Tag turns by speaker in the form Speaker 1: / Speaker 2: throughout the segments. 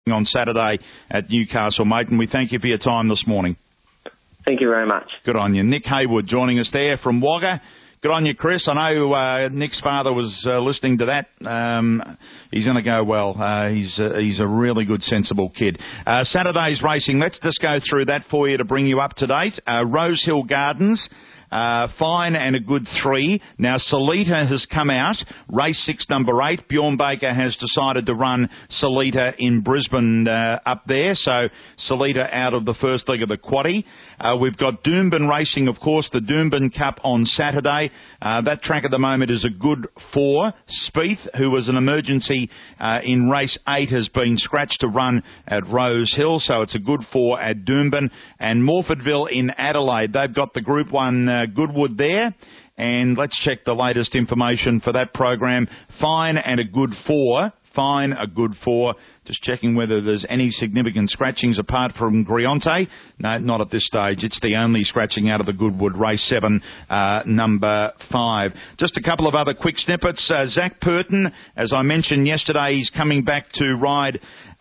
Speaker 1: on Saturday at Newcastle, mate, and we thank you for your time this morning.
Speaker 2: Thank you very much.
Speaker 1: Good on you. Nick Haywood joining us there from Wagga. Good on you, Chris. I know Nick's father was listening to that. He's going to go well. He's a really good, sensible kid. Saturday's racing, let's just go through that for you to bring you up to date. Rose Hill Gardens, fine and a good 3. Now, Salita has come out. Race 6, number 8. Bjorn Baker has decided to run Salita in Brisbane up there. So, Salita out of the first leg of the quaddie. We've got Doomben racing, of course, the Doomben Cup on Saturday. That track at the moment is a good 4. Spieth, who was an emergency in race 8, has been scratched to run at Rose Hill. So, it's a good 4 at Doomben. And Morfordville in Adelaide, they've got the Group 1 Goodwood there, and let's check the latest information for that program. Fine and a good 4. Fine, a good 4. Just checking whether there's any significant scratchings apart from Grionte. No, not at this stage. It's the only scratching out of the Goodwood. Race 7, number 5. Just a couple of other quick snippets. Zach Purton, as I mentioned yesterday, he's coming back to ride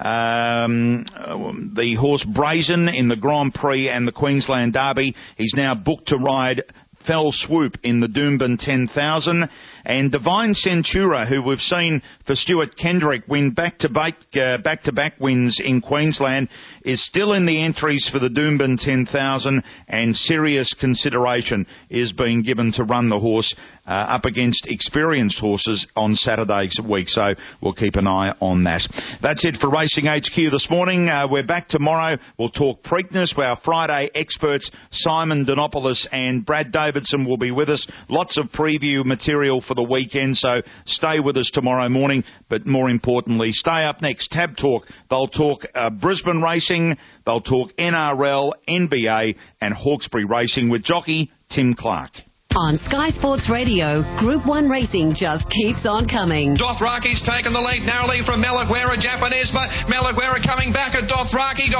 Speaker 1: the horse Brazen in the Grand Prix and the Queensland Derby. He's now booked to ride Fell Swoop in the Doomben 10,000. And Divine Centura, who we've seen for Stuart Kendrick win back-to-back wins in Queensland, is still in the entries for the Doomben 10,000, and serious consideration is being given to run the horse up against experienced horses on Saturday's week. So we'll keep an eye on that. That's it for Racing HQ this morning. We're back tomorrow. We'll talk Preakness. Our Friday experts, Simon Dinopoulos and Brad Davidson, will be with us. Lots of preview material for the weekend, so stay with us tomorrow morning. But more importantly, stay up next. Tab Talk. They'll talk Brisbane racing. They'll talk NRL, NBA and Hawkesbury racing with jockey Tim Clark.
Speaker 3: On Sky Sports Radio, Group 1 racing just keeps on coming.
Speaker 4: Dothraki's taken the lead narrowly from Malaguera, Japanese, but Malaguera coming back at Dothraki,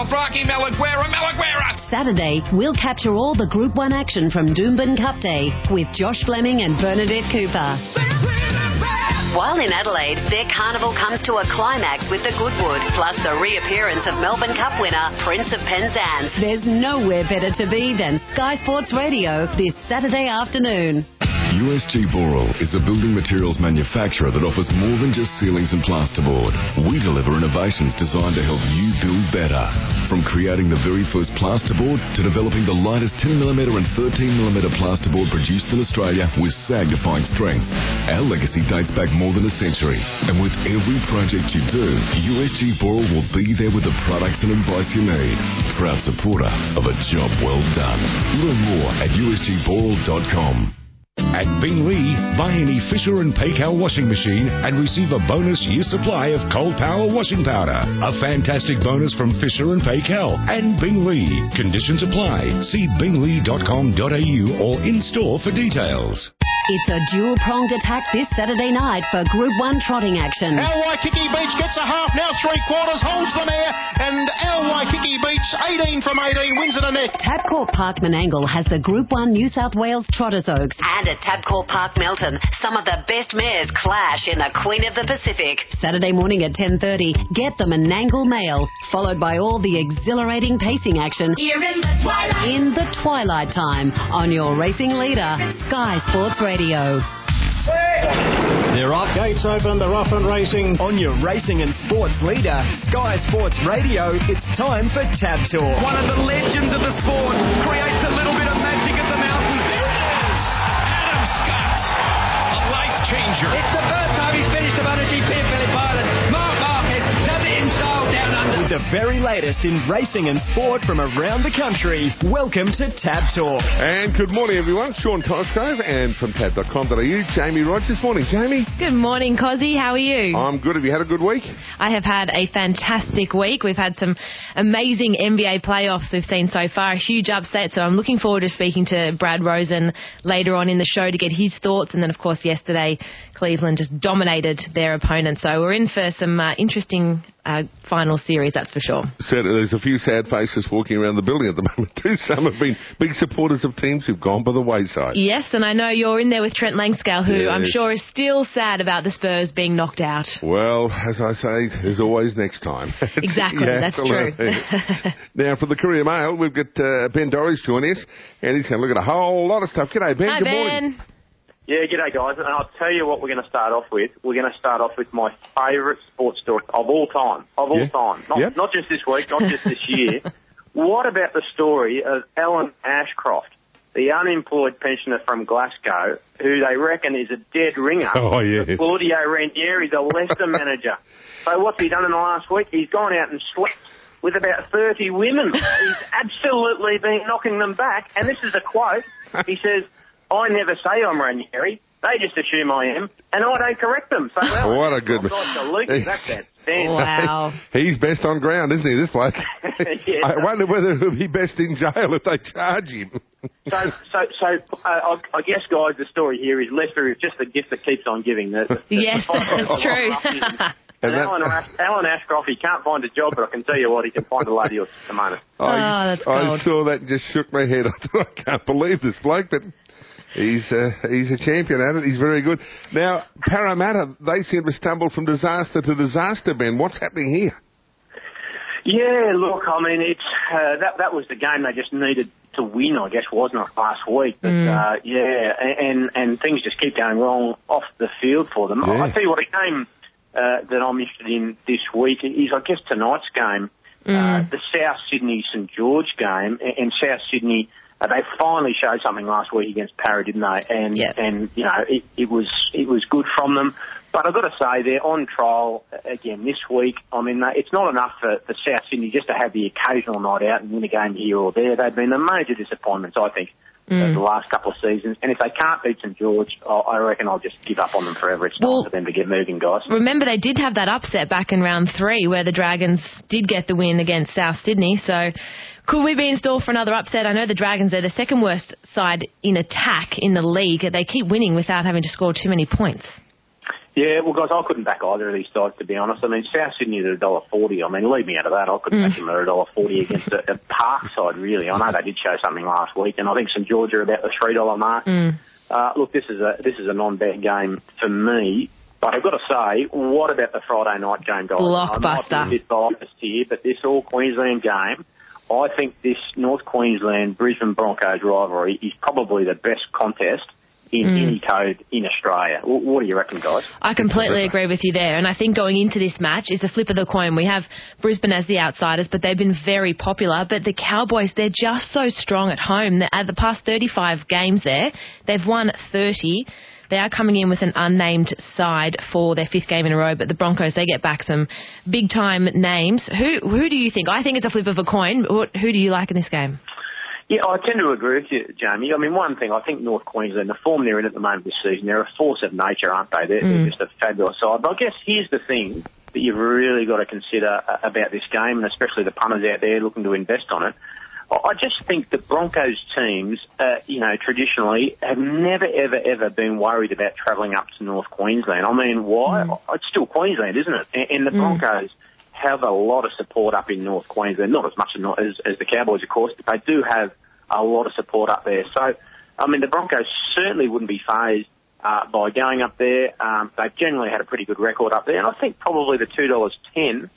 Speaker 4: Malaguera.
Speaker 3: Saturday, we'll capture all the Group 1 action from Doomben Cup Day with Josh Fleming and Bernadette Cooper. While in Adelaide, their carnival comes to a climax with the Goodwood, plus the reappearance of Melbourne Cup winner Prince of Penzance. There's nowhere better to be than Sky Sports Radio this Saturday afternoon.
Speaker 5: USG Boral is a building materials manufacturer that offers more than just ceilings and plasterboard. We deliver innovations designed to help you build better. From creating the very first plasterboard to developing the lightest 10mm and 13mm plasterboard produced in Australia with sag-defying strength. Our legacy dates back more than a century. And with every project you do, USG Boral will be there with the products and advice you need. Proud supporter of a job well done. Learn more at usgboral.com.
Speaker 6: At Binglee, buy any Fisher & Paykel washing machine and receive a bonus year supply of Cold Power washing powder. A fantastic bonus from Fisher & Paykel and Binglee. Conditions apply. See binglee.com.au or in-store for details.
Speaker 3: It's a dual-pronged attack this Saturday night for Group 1 trotting action.
Speaker 7: Al Waikiki Beach gets a half, now 3/4, holds the mare, and Al Waikiki Beach, 18 from 18, wins it a neck.
Speaker 3: Tabcorp Park Menangle has the Group 1 New South Wales Trotters Oaks. And at Tabcorp Park Melton, some of the best mares clash in the Queen of the Pacific. Saturday morning at 10:30, get the Menangle Mail, followed by all the exhilarating pacing action
Speaker 8: here in the
Speaker 3: twilight time on your racing leader, Sky Sports Radio.
Speaker 9: They're off. Gates open. They're off and racing.
Speaker 10: On your racing and sports leader, Sky Sports Radio, it's time for Tab Talk.
Speaker 4: One of the legends of the sport creates a little bit of magic at the mountain. There it is! Adam Scott, a life changer.
Speaker 11: It's the first time he's finished a MotoGP at Phillip Island. Mark Marquez does it in style down under.
Speaker 10: With the very latest in racing and sport from around the country, welcome to Tab Talk.
Speaker 12: And good morning, everyone. Sean Cosgrove and from tab.com.au, Jamie Rogers. Morning, Jamie.
Speaker 13: Good morning, Cozzy. How are you?
Speaker 12: I'm good. Have you had a good week?
Speaker 13: I have had a fantastic week. We've had some amazing NBA playoffs we've seen so far, a huge upset. So I'm looking forward to speaking to Brad Rosen later on in the show to get his thoughts. And then, of course, yesterday, Cleveland just dominated their opponent. So we're in for some interesting final series, that's for sure.
Speaker 12: Certainly, there's a few sad faces walking around the building at the moment too. Some have been big supporters of teams who've gone by the wayside.
Speaker 13: Yes, and I know you're in there with Trent Langscale, who
Speaker 12: yes.
Speaker 13: I'm sure is still sad about the Spurs being knocked out.
Speaker 12: Well, as I say, there's always next time.
Speaker 13: Exactly, that's true.
Speaker 12: Now, for the Courier Mail, we've got Ben Dorries joining us, and he's going to look at a whole lot of stuff. G'day, Ben.
Speaker 13: Hi,
Speaker 12: Good
Speaker 13: Ben.
Speaker 12: morning.
Speaker 2: Yeah, g'day guys, and I'll tell you what we're going to start off with. We're going to start off with my favourite sports story of all time. Not just this week, not just this year. What about the story of Alan Ashcroft, the unemployed pensioner from Glasgow, who they reckon is a dead ringer?
Speaker 12: Oh, yes.
Speaker 2: Claudio Ranieri, the Leicester manager. So what's he done in the last week? He's gone out and slept with about 30 women. He's absolutely been knocking them back, and this is a quote. He says, "I never say I'm Ranieri. They just assume I am, and I don't correct them." So, well,
Speaker 12: what a good...
Speaker 2: That's outstanding.
Speaker 13: Wow.
Speaker 12: He's best on ground, isn't he, this bloke?
Speaker 2: Yeah.
Speaker 12: I wonder whether he'll be best in jail if they charge him.
Speaker 2: I guess, guys, the story here is Leicester is just the gift that keeps on giving.
Speaker 13: Yes, that's true.
Speaker 2: And Alan Ashcroft, he can't find a job, but I can tell you what, he can find a lady or Simona.
Speaker 13: That's cold.
Speaker 12: I saw that and just shook my head. I thought, I can't believe this bloke, but he's a champion at it. He's very good. Now, Parramatta, they seem to stumble from disaster to disaster, Ben. What's happening here?
Speaker 2: Yeah, look, I mean, it's that was the game they just needed to win, I guess, wasn't it, last week? But, and things just keep going wrong off the field for them.
Speaker 12: Yeah.
Speaker 2: I'll tell you what, a game that I'm interested in this week is, I guess, tonight's game, the South Sydney St George game, and South Sydney, they finally showed something last week against Parra, didn't they? And you know, it was good from them. But I've got to say, they're on trial again this week. I mean, it's not enough for South Sydney just to have the occasional night out and win a game here or there. They've been the major disappointments, I think, the last couple of seasons. And if they can't beat St George, I reckon I'll just give up on them forever. It's time for them to get moving, guys.
Speaker 13: Remember, they did have that upset back in round 3 where the Dragons did get the win against South Sydney. So could we be in store for another upset? I know the Dragons are the second worst side in attack in the league. They keep winning without having to score too many points.
Speaker 2: Yeah, well, guys, I couldn't back either of these sides, to be honest. I mean, South Sydney at $1.40. I mean, leave me out of that. I couldn't back them at $1.40 against a Park side, really. I know they did show something last week, and I think St George are about the $3 mark. Look, this is a non-bet game for me. But I've got to say, what about the Friday night game, guys?
Speaker 13: Blockbuster.
Speaker 2: I'm a bit biased here, but this All-Queensland game, I think this North Queensland-Brisbane Broncos rivalry is probably the best contest in any code in Australia. What do you reckon, guys?
Speaker 13: I completely agree with you there. And I think going into this match is a flip of the coin. We have Brisbane as the outsiders, but they've been very popular. But the Cowboys, they're just so strong at home. At the past 35 games there, they've won 30. They are coming in with an unnamed side for their 5th game in a row, but the Broncos, they get back some big-time names. Who do you think? I think it's a flip of a coin. Who do you like in this game?
Speaker 2: Yeah, I tend to agree with you, Jamie. I mean, one thing, I think North Queensland, the form they're in at the moment this season, they're a force of nature, aren't they? They're just a fabulous side. But I guess here's the thing that you've really got to consider about this game, and especially the punters out there looking to invest on it. I just think the Broncos teams, traditionally have never, ever been worried about travelling up to North Queensland. I mean, why? It's still Queensland, isn't it? And the Broncos have a lot of support up in North Queensland, not as much as the Cowboys, of course, but they do have a lot of support up there. So, I mean, the Broncos certainly wouldn't be fazed by going up there. They've generally had a pretty good record up there, and I think probably the $2.10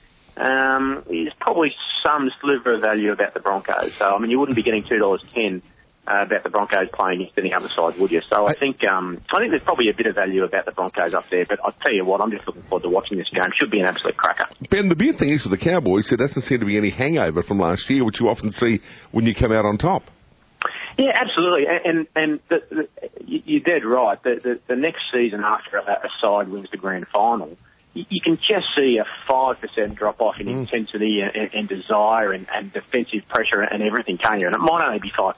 Speaker 2: is probably some sliver of value about the Broncos. So, I mean, you wouldn't be getting $2.10 about the Broncos playing against any other side, would you? So I think there's probably a bit of value about the Broncos up there, but I'll tell you what, I'm just looking forward to watching this game. Should be an absolute cracker. Ben, the big thing is with the Cowboys, there doesn't seem to be any hangover from last year, which you often see when you come out on top. Yeah, absolutely, and you're dead right. The next season after a side wins the grand final, you can just see a 5% drop-off in intensity and desire and defensive pressure and everything, can't you? And it might only be 5%.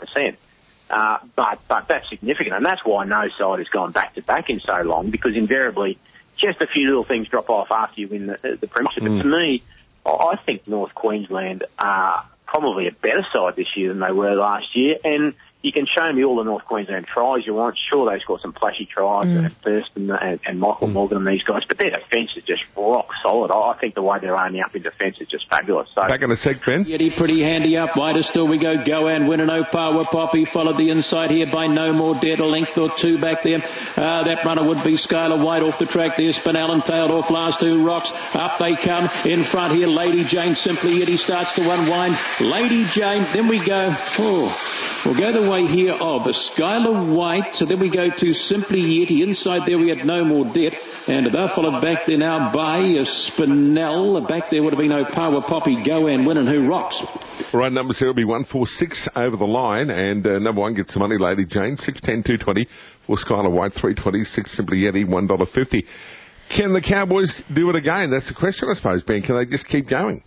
Speaker 2: But that's significant, and that's why no side has gone back-to-back in so long, because invariably just a few little things drop off after you win the premiership. But to me, I think North Queensland are probably a better side this year than they were last year, and you can show me all the North Queensland tries you want. Sure, they scored some flashy tries at first, and Michael Morgan and these guys, but their defence is just rock solid. I think the way they're only up in defence is just fabulous. So,
Speaker 12: back in a sec, Ben.
Speaker 14: Pretty handy up wider still we go. Go and win an Opawa Poppy. Followed the inside here by No More Dead. A length or two back there. That runner would be Skylar White off the track there. Spinell and tailed off last two rocks. Up they come. In front here, Lady Jane Simply Yeti starts to unwind. Lady Jane. Then we go. We'll go the way here of Skylar White. So then we go to Simply Yeti. Inside there we had No More Dead. And they're followed back there now by Spinell. Back there would have been Opawa Poppy, Go and Win, and Who Rocks.
Speaker 12: Right, numbers here will be 146 over the line, and number one gets the money, Lady Jane, 610 220 for Skylar White, 326 Simply Yeti, $1.50. Can the Cowboys do it again? That's the question, I suppose, Ben. Can they just keep going?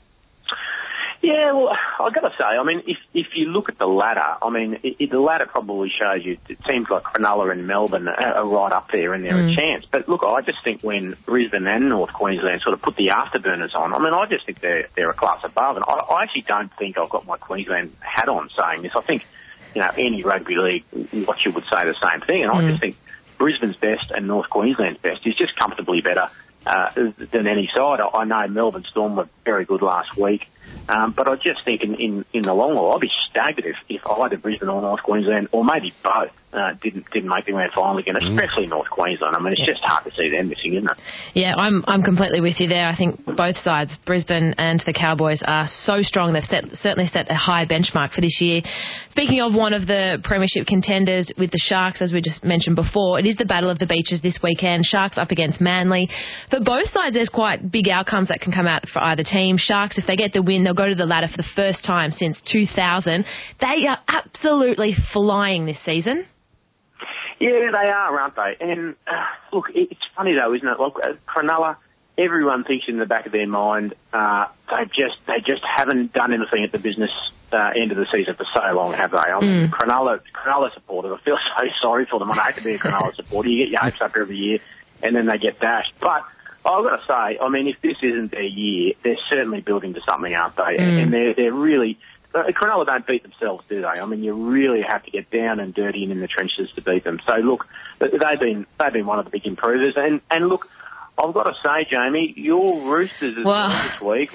Speaker 2: Yeah, well, I've got to say, I mean, if you look at the ladder, I mean, the ladder probably shows you teams like Cronulla and Melbourne are right up there and they're a chance. But look, I just think when Brisbane and North Queensland sort of put the afterburners on, I mean, I just think they're a class above. And I actually don't think I've got my Queensland hat on saying this. I think, you know, any rugby league watcher would say the same thing. And I just think Brisbane's best and North Queensland's best is just comfortably better than any side. I know Melbourne Storm were very good last week. But I just think in the long haul, I'd be staggered if either Brisbane or North Queensland, or maybe both, didn't make the grand final again, especially North Queensland. I mean, it's just hard to see them missing, isn't it?
Speaker 13: Yeah, I'm completely with you there. I think both sides, Brisbane and the Cowboys, are so strong. They've certainly set a high benchmark for this year. Speaking of one of the premiership contenders with the Sharks, as we just mentioned before, it is the Battle of the Beaches this weekend. Sharks up against Manly. For both sides, there's quite big outcomes that can come out for either team. Sharks, if they get the win, they'll go to the ladder for the first time since 2000. They are absolutely flying this season.
Speaker 2: Yeah, they are, aren't they? And look, it's funny though, isn't it? Look, Cronulla, everyone thinks in the back of their mind they just haven't done anything at the business end of the season for so long, have they? I mean, Cronulla supporters, I feel so sorry for them. I hate to be a Cronulla supporter. You get your hopes up every year, and then they get dashed. But I've got to say, I mean, if this isn't their year, they're certainly building to something, aren't they? And they're really... Cronulla don't beat themselves, do they? I mean, you really have to get down and dirty and in the trenches to beat them. So, look, they've been one of the big improvers. And look, I've got to say, Jamie, your Roosters this week,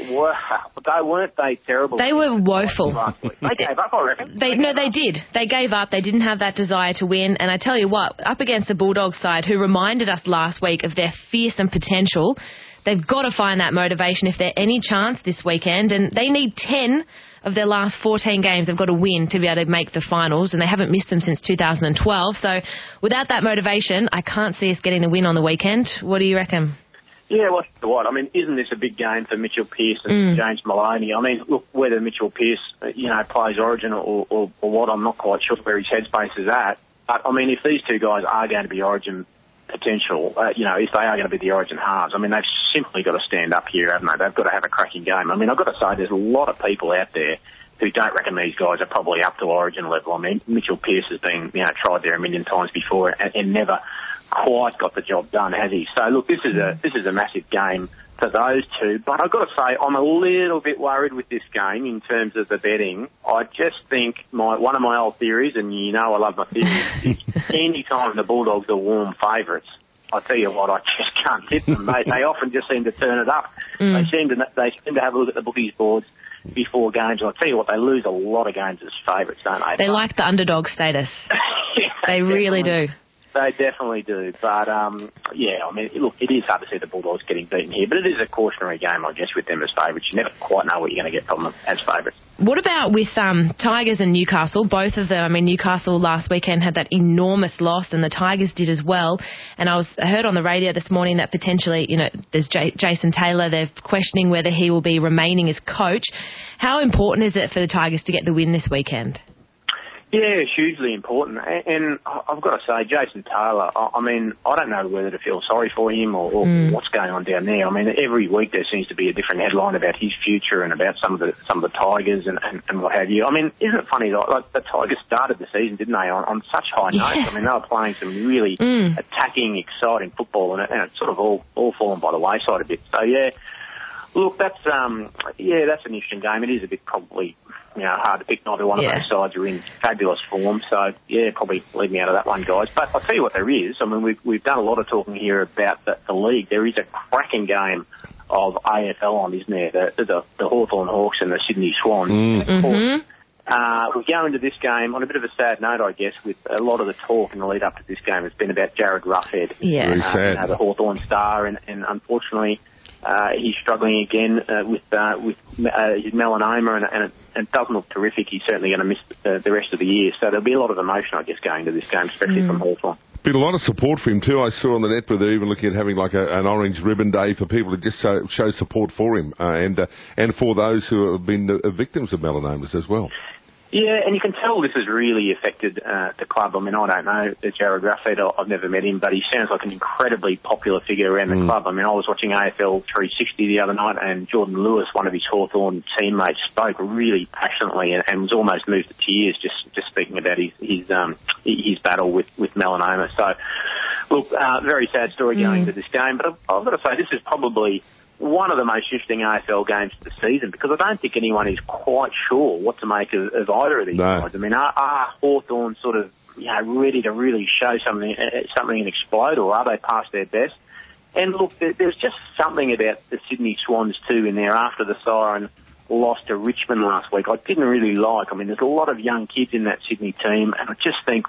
Speaker 2: weren't they terrible?
Speaker 13: They were woeful.
Speaker 2: Last week. They gave up, I reckon.
Speaker 13: They did. They gave up. They didn't have that desire to win. And I tell you what, up against the Bulldogs side, who reminded us last week of their fearsome potential, they've got to find that motivation if they're any chance this weekend. And they need 10 of their last 14 games. They've got to win to be able to make the finals, and they haven't missed them since 2012. So without that motivation, I can't see us getting the win on the weekend. What do you reckon?
Speaker 2: Yeah, well, what? I mean, isn't this a big game for Mitchell Pearce and James Maloney? I mean, look, whether Mitchell Pearce, plays Origin or what, I'm not quite sure where his headspace is at. But, I mean, if these two guys are going to be Origin potential, if they are going to be the Origin halves, I mean, they've simply got to stand up here, haven't they? They've got to have a cracking game. I mean, I've got to say, there's a lot of people out there who don't reckon these guys are probably up to Origin level. I mean, Mitchell Pearce has been, tried there a million times before and never quite got the job done, has he? So, look, this is a massive game for those two. But I've got to say, I'm a little bit worried with this game in terms of the betting. I just think one of my old theories, and I love my theories, any time the Bulldogs are warm favourites, I tell you what, I just can't tip them. They often just seem to turn it up. They seem to have a look at the bookies boards before games. And I tell you what, they lose a lot of games as favourites, don't they?
Speaker 13: They like the underdog status. They really do.
Speaker 2: They definitely do. But, I mean, look, it is hard to see the Bulldogs getting beaten here, but it is a cautionary game, I guess, with them as favourites. You never quite know what you're going to get from them as favourites.
Speaker 13: What about with Tigers and Newcastle? Both of them, I mean, Newcastle last weekend had that enormous loss, and the Tigers did as well. And I heard on the radio this morning that potentially, there's Jason Taylor. They're questioning whether he will be remaining as coach. How important is it for the Tigers to get the win this weekend?
Speaker 2: Yeah, hugely important. And I've got to say, Jason Taylor, I mean, I don't know whether to feel sorry for him or what's going on down there. I mean, every week there seems to be a different headline about his future and about some of the Tigers and what have you. I mean, isn't it funny, like the Tigers started the season, didn't they, on such high notes? I mean, they were playing some really attacking, exciting football, and it's sort of all fallen by the wayside a bit. So, yeah, Look, that's an interesting game. It is a bit probably hard to pick. Neither one of those sides are in fabulous form, so probably leave me out of that one, guys. But I'll tell you what there is. I mean, we've done a lot of talking here about the league. There is a cracking game of AFL on, isn't there? The Hawthorn Hawks and the Sydney Swans. We go into this game on a bit of a sad note, I guess, with a lot of the talk in the lead up to this game has been about Jared Roughead,
Speaker 12: Very sad.
Speaker 2: the Hawthorn star, and unfortunately he's struggling again with his melanoma, and it doesn't look terrific. He's certainly going to miss the rest of the year. So there'll be a lot of emotion, I guess, going to this game, especially from Hawthorn.
Speaker 12: Been a lot of support for him too. I saw on the net where they're even looking at having like an orange ribbon day for people to just show support for him and for those who have been victims of melanomas as well.
Speaker 2: Yeah, and you can tell this has really affected the club. I mean, I don't know Jared Roughead. I've never met him, but he sounds like an incredibly popular figure around the club. I mean, I was watching AFL 360 the other night, and Jordan Lewis, one of his Hawthorn teammates, spoke really passionately and was almost moved to tears just speaking about his battle with melanoma. So, look, very sad story going into this game. But I've got to say, this is probably one of the most interesting AFL games of the season, because I don't think anyone is quite sure what to make of either of these sides. I mean, are Hawthorn sort of ready to really show something and explode, or are they past their best? And look, there's just something about the Sydney Swans too in there after the siren loss to Richmond last week I didn't really like. I mean, there's a lot of young kids in that Sydney team, and I just think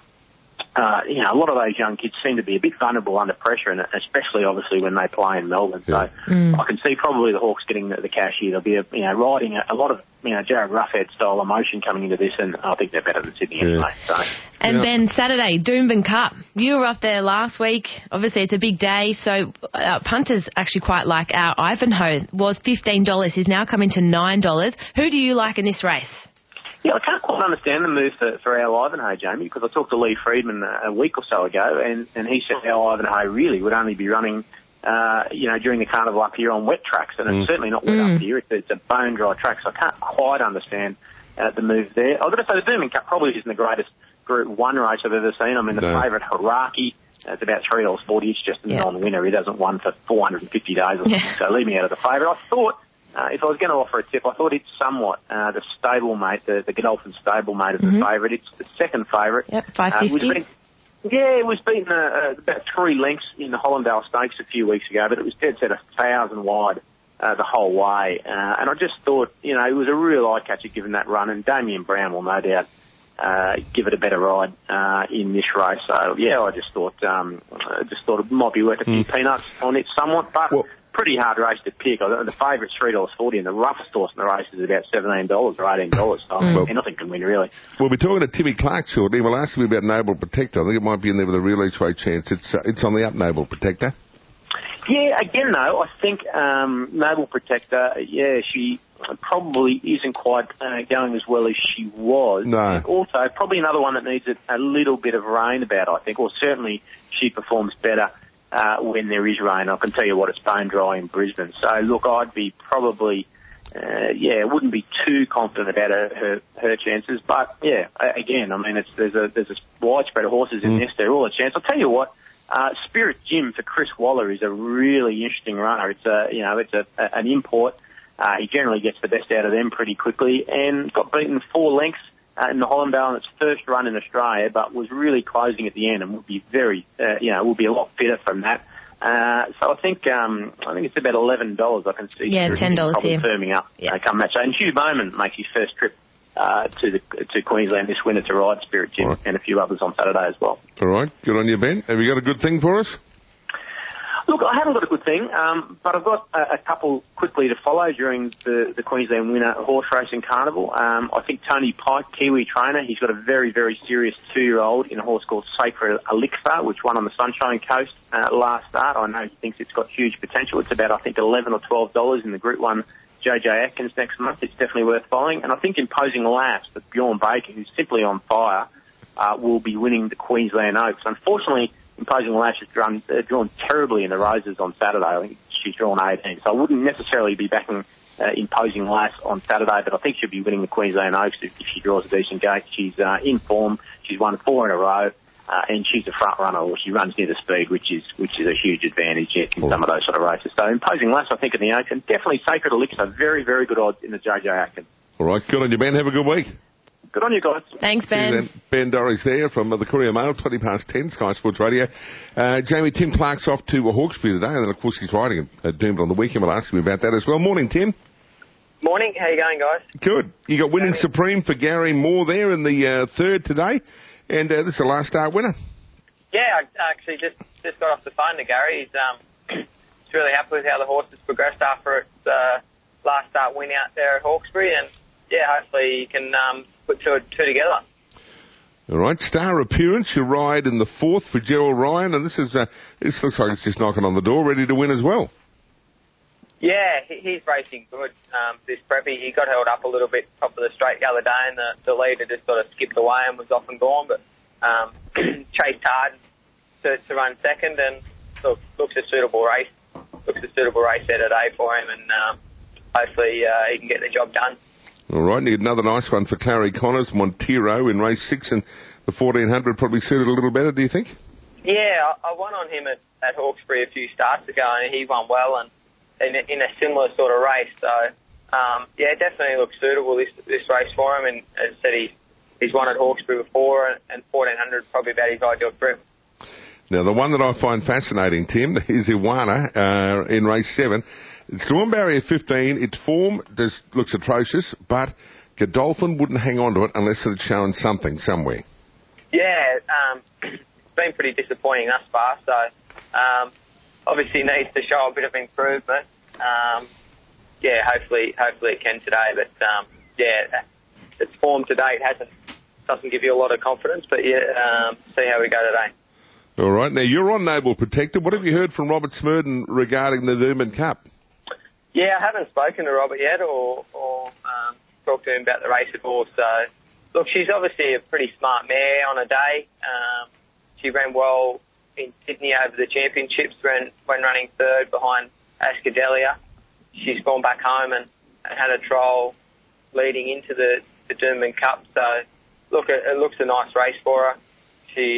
Speaker 2: a lot of those young kids seem to be a bit vulnerable under pressure, and especially obviously when they play in Melbourne. So I can see probably the Hawks getting the cash here. They'll be riding a lot of Jared Roughead style emotion coming into this, and I think they're better than Sydney anyway. So.
Speaker 13: And Ben, Saturday, Doomben Cup. You were up there last week. Obviously, it's a big day, so punters actually quite like our Ivanhoe. Was $15. He's now coming to $9. Who do you like in this race?
Speaker 2: Yeah, I can't quite understand the move for our Ivanhoe, Jamie, because I talked to Lee Friedman a week or so ago, and he said our Ivanhoe really would only be running, during the carnival up here on wet tracks, and it's certainly not wet up here. It's a bone-dry track, so I can't quite understand the move there. I've got to say the Doomben Cup probably isn't the greatest Group 1 race I've ever seen. I mean, the favourite, Haraki, it's about $3.40. It's just a non-winner. He hasn't won for 450 days or something, so leave me out of the favourite. I thought, if I was going to offer a tip, I thought it's somewhat the stablemate, the Godolphin stablemate of the favourite. It's the second favourite.
Speaker 13: Yep, $5.50.
Speaker 2: It was beaten about 3 lengths in the Hollandale Stakes a few weeks ago, but it was dead set 1,000 wide the whole way. And I just thought, it was a real eye-catcher given that run, and Damien Brown will no doubt give it a better ride in this race. So, I just thought it might be worth a few peanuts on it somewhat, but... pretty hard race to pick. The favourite's $3.40, and the roughest horse in the race is about $17 or $18. So anything can win, really.
Speaker 12: We'll be talking to Timmy Clark shortly. We'll ask him about Noble Protector. I think it might be in there with a real each way chance. It's on the up, Noble Protector.
Speaker 2: Yeah, again though, I think Noble Protector, she probably isn't quite going as well as she was.
Speaker 12: No.
Speaker 2: And also, probably another one that needs a little bit of rain about, I think, or certainly she performs better when there is rain. I can tell you what, it's bone dry in Brisbane. So, look, I'd be probably, wouldn't be too confident about her chances. But, again, I mean, there's a wide spread of horses in this. They're all a chance. I'll tell you what, Spirit Jim for Chris Waller is a really interesting runner. It's an import. He generally gets the best out of them pretty quickly, and got beaten 4 lengths in the Hollandale in its first run in Australia, but was really closing at the end and would be will be a lot fitter from that. So I think it's about $11. I can see.
Speaker 13: Yeah, $10
Speaker 2: probably
Speaker 13: here.
Speaker 2: Firming up come match. And Hugh Bowman makes his first trip to Queensland this winter to ride Spirit Jim, and a few others on Saturday as well.
Speaker 12: All right, good on you, Ben. Have you got a good thing for us?
Speaker 2: Look, I haven't got a good thing, but I've got a couple quickly to follow during the Queensland Winter Horse Racing Carnival. I think Tony Pike, Kiwi trainer, he's got a very, very serious 2-year-old in a horse called Sacred Elixir, which won on the Sunshine Coast last start. I know he thinks it's got huge potential. It's about, I think, $11 or $12 in the Group 1 JJ Atkins next month. It's definitely worth following. And I think Imposing Laughs, that Bjorn Baker, who's simply on fire, will be winning the Queensland Oaks. Unfortunately, Imposing Lash has drawn terribly in the Roses on Saturday. I think she's drawn 18. So I wouldn't necessarily be backing Imposing Lash on Saturday, but I think she'll be winning the Queensland Oaks if she draws a decent gate. She's in form. She's won 4 in a row. and she's a front runner, or she runs near the speed, which is a huge advantage in some of those sort of races. So Imposing Lass, I think, in the Oaks, and definitely Sacred Elixir, very, very good odds in the JJ Atkins.
Speaker 12: All right, good on you, Ben. Have a good week.
Speaker 2: Good on you guys.
Speaker 13: Thanks, Ben.
Speaker 12: Ben Dorries there from the Courier Mail, 10:20, Sky Sports Radio. Jamie, Tim Clark's off to Hawkesbury today, and then, of course, he's riding at Doomben on the weekend. We'll ask him about that as well. Morning, Tim.
Speaker 15: Morning. How you going, guys?
Speaker 12: Good. You got Winning Supreme for Gary Moore there in the third today, and this is the last start winner.
Speaker 15: Yeah, I actually just got off the phone to Gary. He's really happy with how the horse has progressed after its last start win out there at Hawkesbury, and yeah, hopefully you can put two together.
Speaker 12: All right, star appearance. You ride in the fourth for Gerald Ryan, and this looks like it's just knocking on the door, ready to win as well.
Speaker 15: Yeah, he's racing good. This prep, he got held up a little bit top of the straight the other day, and the leader just sort of skipped away and was off and gone, but chased hard to run second, and looks a suitable race. Looks a suitable race there today for him, and hopefully he can get the job done.
Speaker 12: All right, and you get another nice one for Clary Connors, Montero in race 6, and the 1400 probably suited a little better, do you think?
Speaker 15: Yeah, I won on him at Hawkesbury a few starts ago, and he won well, and in a similar sort of race. So, yeah, it definitely looks suitable, this race for him, and as I said, he's won at Hawkesbury before, and 1400 probably about his ideal trip.
Speaker 12: Now, the one that I find fascinating, Tim, is Iwana in race 7. It's drawn barrier 15. Its form looks atrocious, but Godolphin wouldn't hang on to it unless it had shown something somewhere.
Speaker 15: Yeah, it's been pretty disappointing thus far, so obviously needs to show a bit of improvement. Yeah, hopefully it can today, but yeah, its form to date doesn't give you a lot of confidence, but yeah, see how we go today.
Speaker 12: All right, now you're on Noble Protector. What have you heard from Robert Smurden regarding the Doomben Cup?
Speaker 15: Yeah, I haven't spoken to Robert yet or talked to him about the race at all. So, look, she's obviously a pretty smart mare on a day. She ran well in Sydney over the championships when running third behind Ascadelia. She's gone back home and had a trial leading into the Doomben Cup. So, look, it looks a nice race for her. She,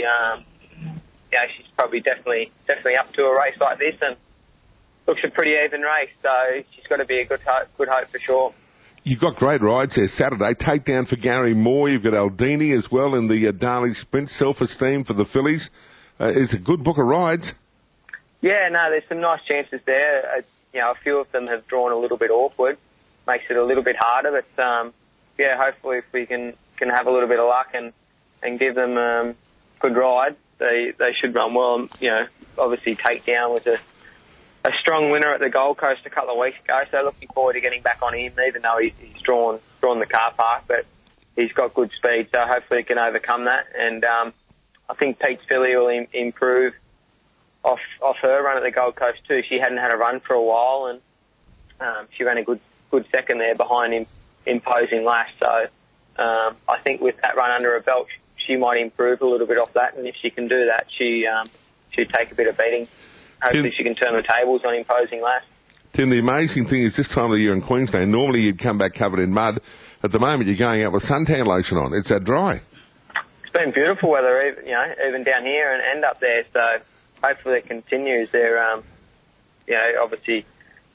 Speaker 15: she's probably definitely up to a race like this, and looks a pretty even race, so she's got to be a good hope for sure. You've got great rides there Saturday. Takedown for Gary Moore. You've got Aldini as well in the Darley Sprint. Self-Esteem for the fillies. It's a good book of rides. Yeah, no, there's some nice chances there. A few of them have drawn a little bit awkward. Makes it a little bit harder, but yeah, hopefully if we can have a little bit of luck and give them good rides, they should run well. Obviously Takedown was a strong winner at the Gold Coast a couple of weeks ago, so looking forward to getting back on him, even though he's drawn the car park, but he's got good speed, so hopefully he can overcome that. And I think Pete's filly will improve off her run at the Gold Coast too. She hadn't had a run for a while, and she ran a good second there behind him, Imposing Lass. So I think with that run under her belt, she might improve a little bit off that, and if she can do that, she'd take a bit of beating. Hopefully she can turn the tables on Imposing Lass. Tim, the amazing thing is this time of the year in Queensland, normally you'd come back covered in mud. At the moment, you're going out with suntan lotion on. It's that dry. It's been beautiful weather, even down here and up there. So hopefully it continues. There, obviously,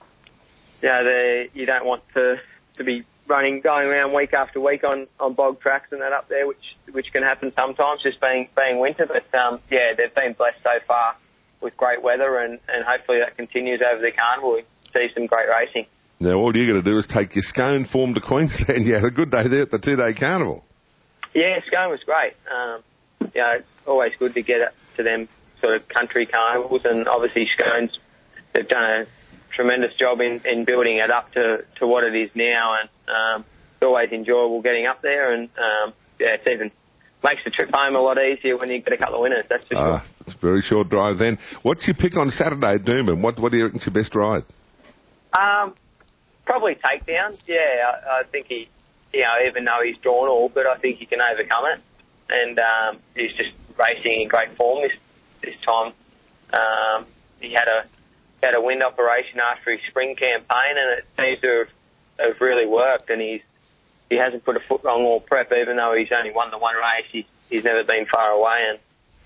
Speaker 15: you don't want to be going around week after week on bog tracks and that up there, which can happen sometimes, just being winter. But they've been blessed so far with great weather, and hopefully that continues over the carnival. We see some great racing. Now, all you got to do is take your Scone form to Queensland. You had a good day there at the 2-day carnival. Yeah, Scone was great. It's always good to get to them sort of country carnivals, and obviously Scone's, they've done a tremendous job in building it up to what it is now, and it's always enjoyable getting up there, and it's even makes the trip home a lot easier when you get a couple of winners, that's for sure. It's a very short drive then. What's your pick on Saturday at Doomben? What do you reckon's your best ride? Probably Takedown. Yeah, I think he, even though he's drawn all, but I think he can overcome it. And he's just racing in great form this time. He had a wind operation after his spring campaign, and it seems to have really worked, and he hasn't put a foot wrong all prep, even though he's only won the one race. He's never been far away, and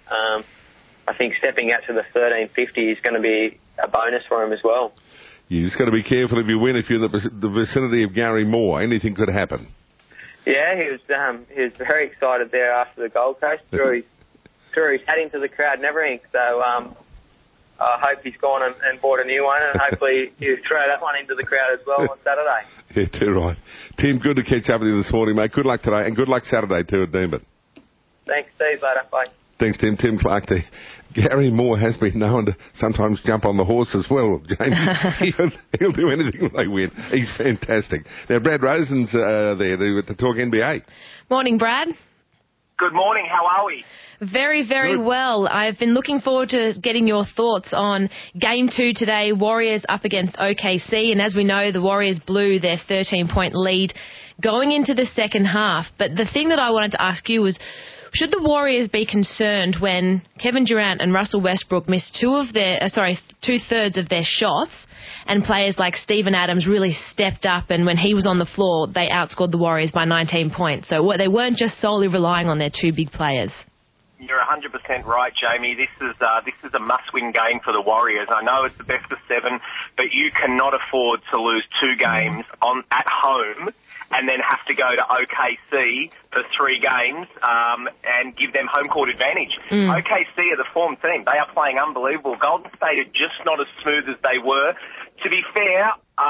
Speaker 15: I think stepping out to the 1350 is going to be a bonus for him as well.
Speaker 12: You just got to be careful if you win. If you're in the vicinity of Gary Moore, anything could happen.
Speaker 15: Yeah, he was very excited there after the Gold Coast. Threw his hat into the crowd and everything. So I hope he's gone and bought a new one, and hopefully he'll throw that one into the crowd as well on Saturday.
Speaker 12: Yeah, too right. Tim, good to catch up with you this morning, mate. Good luck today, and good luck Saturday too at Doomben.
Speaker 15: Thanks, Steve. Later. Bye.
Speaker 12: Thanks, Tim. Tim Clark there. Gary Moore has been known to sometimes jump on the horse as well, James. He'll do anything when they win. He's fantastic. Now, Brad Rosen's there to talk NBA.
Speaker 13: Morning, Brad.
Speaker 16: Good morning. How are we?
Speaker 13: Very, very well. I've been looking forward to getting your thoughts on Game 2 today, Warriors up against OKC. And as we know, the Warriors blew their 13-point lead going into the second half. But the thing that I wanted to ask you was, should the Warriors be concerned when Kevin Durant and Russell Westbrook missed two-thirds of their shots, and players like Steven Adams really stepped up, and when he was on the floor, they outscored the Warriors by 19 points. So they weren't just solely relying on their two big players.
Speaker 16: You're 100% right, Jamie. This is a must-win game for the Warriors. I know it's the best of 7, but you cannot afford to lose 2 games at home and then have to go to OKC for 3 games and give them home court advantage. OKC are the form team. They are playing unbelievable. Golden State are just not as smooth as they were. To be fair,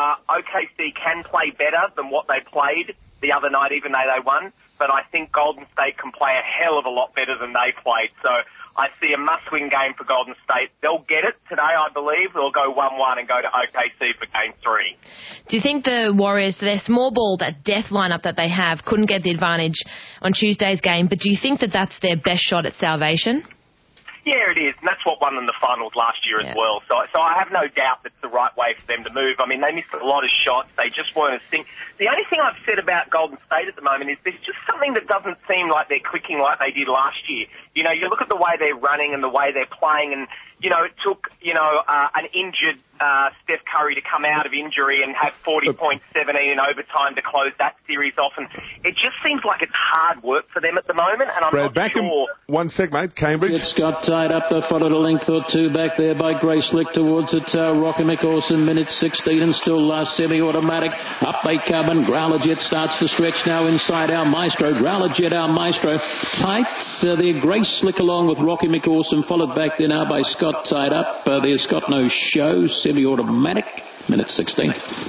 Speaker 16: OKC can play better than what they played the other night, even though they won. But I think Golden State can play a hell of a lot better than they played. So I see a must-win game for Golden State. They'll get it today, I believe. They'll go 1-1 and go to OKC for Game 3.
Speaker 13: Do you think the Warriors, their small ball, that death lineup that they have, couldn't get the advantage on Tuesday's game, but do you think that that's their best shot at salvation?
Speaker 16: Yeah, it is, and that's what won them the finals last year as well. So I have no doubt that's the right way for them to move. I mean, they missed a lot of shots. They just weren't as sync. The only thing I've said about Golden State at the moment is there's just something that doesn't seem like they're clicking like they did last year. You know, you look at the way they're running and the way they're playing, and, you know, it took, an injured Steph Curry to come out of injury and have 40 points, 17 in overtime to close that series off. And it just seems like it's hard work for them at the moment, and I'm
Speaker 12: Brad,
Speaker 16: not sure.
Speaker 12: One sec, mate. Cambridge.
Speaker 14: It's got tied up, followed a length or 2 back there by Grace Lick towards it. Rocky McAwesome, minute 16 and still semi-automatic. Up they come, and Growler Jet starts to stretch now inside our Maestro. Growler Jet, our Maestro. Tight there, Grace Slick along with Rocky McAwesome, followed back there now by Scott tied up. There's Scott No Show, semi-automatic, minute 16.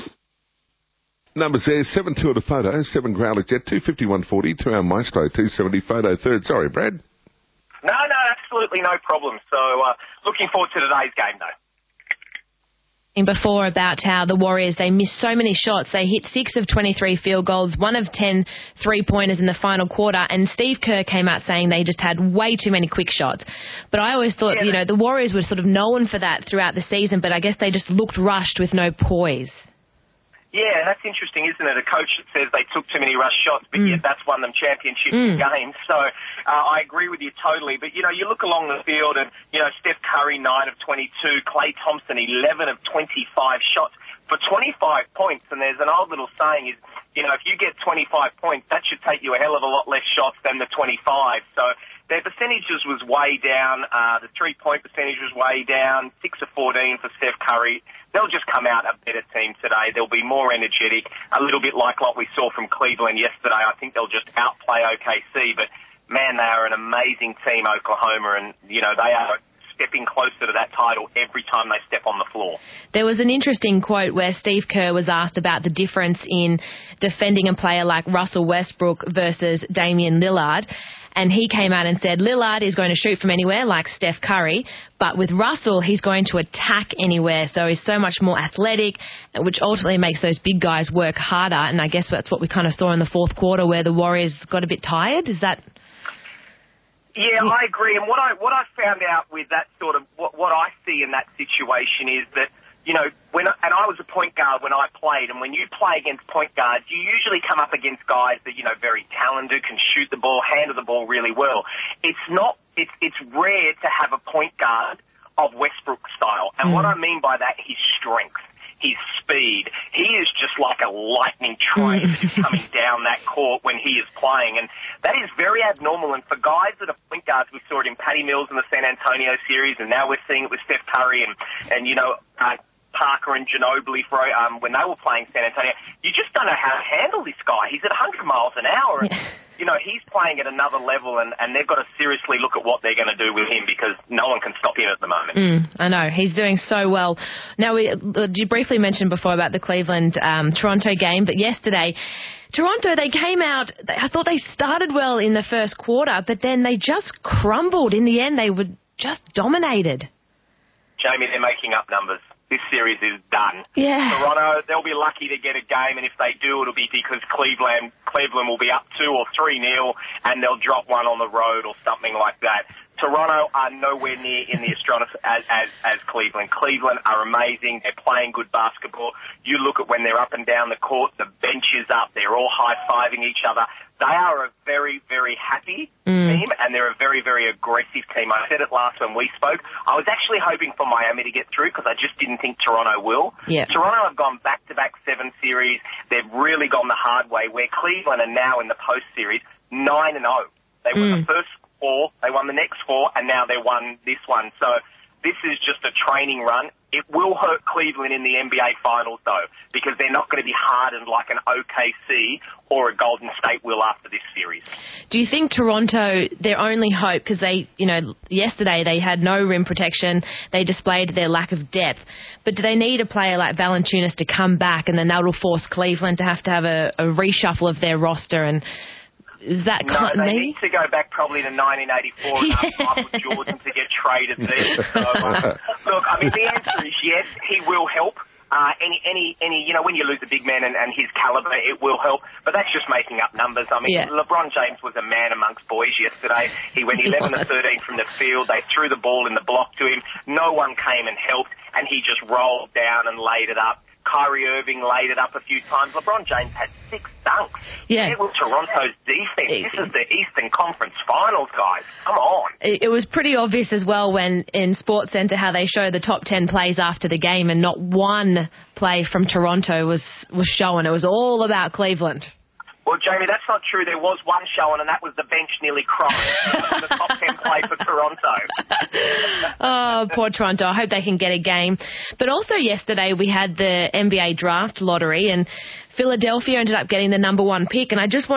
Speaker 12: Numbers there, 7-2 at a photo, 7 Growler Jet, 251.40, 2 our Maestro, 270 photo third. Sorry, Brad.
Speaker 16: No, absolutely no problem. So looking forward to today's game, though.
Speaker 13: Before about how the Warriors, they missed so many shots. They hit 6 of 23 field goals, 1 of 10 3-pointers in the final quarter, and Steve Kerr came out saying they just had way too many quick shots. But I always thought, the Warriors were sort of known for that throughout the season, but I guess they just looked rushed with no poise.
Speaker 16: Yeah, that's interesting, isn't it? A coach that says they took too many rush shots, but yet that's won them championship games. So I agree with you totally. But, you look along the field and, Steph Curry, 9 of 22, Klay Thompson, 11 of 25 shots for 25 points. And there's an old little saying is, if you get 25 points, that should take you a hell of a lot less shots than the 25. So their percentages was way down. The 3-point percentage was way down, 6 of 14 for Steph Curry. They'll just come out a better team today. They'll be more energetic, a little bit like what we saw from Cleveland yesterday. I think they'll just outplay OKC. But, man, they are an amazing team, Oklahoma, and, they are stepping closer to that title every time they step on the floor.
Speaker 13: There was an interesting quote where Steve Kerr was asked about the difference in defending a player like Russell Westbrook versus Damian Lillard. And he came out and said Lillard is going to shoot from anywhere like Steph Curry, but with Russell, he's going to attack anywhere. So he's so much more athletic, which ultimately makes those big guys work harder. And I guess that's what we kind of saw in the fourth quarter where the Warriors got a bit tired. Is that...
Speaker 16: Yeah, I agree. And what I found out with that sort of, what I see in that situation is that, and I was a point guard when I played, and when you play against point guards, you usually come up against guys that, very talented, can shoot the ball, handle the ball really well. It's rare to have a point guard of Westbrook style. And what I mean by that, his strength. his speed. He is just like a lightning train that is coming down that court when he is playing. And that is very abnormal. And for guys that are point guards, we saw it in Patty Mills in the San Antonio series, and now we're seeing it with Steph Curry and Parker and Ginobili when they were playing San Antonio. You just don't know how to handle this guy. He's at 100 miles an hour. And, he's playing at another level, and they've got to seriously look at what they're going to do with him because no one can stop him at the moment.
Speaker 13: I know. He's doing so well. Now, you briefly mentioned before about the Cleveland-Toronto game, but yesterday, Toronto, they came out, I thought they started well in the first quarter, but then they just crumbled. In the end, they were just dominated.
Speaker 16: Jamie, they're making up numbers. This series is done.
Speaker 13: Yeah.
Speaker 16: Toronto, they'll be lucky to get a game, and if they do, it'll be because Cleveland will be up 2 or 3-0, and they'll drop one on the road or something like that. Toronto are nowhere near in the astronomers as Cleveland. Cleveland are amazing. They're playing good basketball. You look at when they're up and down the court, the bench is up. They're all high-fiving each other. They are a very, very happy team, and they're a very, very aggressive team. I said it last when we spoke. I was actually hoping for Miami to get through because I just didn't think Toronto will.
Speaker 13: Yeah.
Speaker 16: Toronto have gone back-to-back 7 series. They've really gone the hard way, where Cleveland are now in the post-series 9-0. They won the first 4, they won the next 4, and now they won this one. So this is just a training run. It will hurt Cleveland in the NBA Finals, though, because they're not going to be hardened like an OKC or a Golden State will after this series.
Speaker 13: Do you think Toronto, their only hope, because they, yesterday they had no rim protection, they displayed their lack of depth, but do they need a player like Valanciunas to come back, and then that will force Cleveland to have a reshuffle of their roster? And is that
Speaker 16: they need to go back probably to 1984 and ask Michael Jordan to get traded there. So, look, I mean, the answer is yes, he will help. When you lose a big man and his caliber, it will help. But that's just making up numbers. I mean, LeBron James was a man amongst boys yesterday. He went 11 of 13 from the field. They threw the ball in the block to him. No one came and helped, and he just rolled down and laid it up. Kyrie Irving laid it up a few times. LeBron James had 6 dunks.
Speaker 13: Yeah.
Speaker 16: It was Toronto's defense. This is the Eastern Conference Finals, guys. Come on.
Speaker 13: It was pretty obvious as well when in SportsCenter how they show the top 10 plays after the game, and not one play from Toronto was shown. It was all about Cleveland.
Speaker 16: Well, Jamie, that's not true. There was one shown, and that was the bench nearly crying. That was the top 10 play for Toronto.
Speaker 13: Oh, poor Toronto. I hope they can get a game. But also yesterday we had the NBA draft lottery, and Philadelphia ended up getting the number 1 pick, and I just want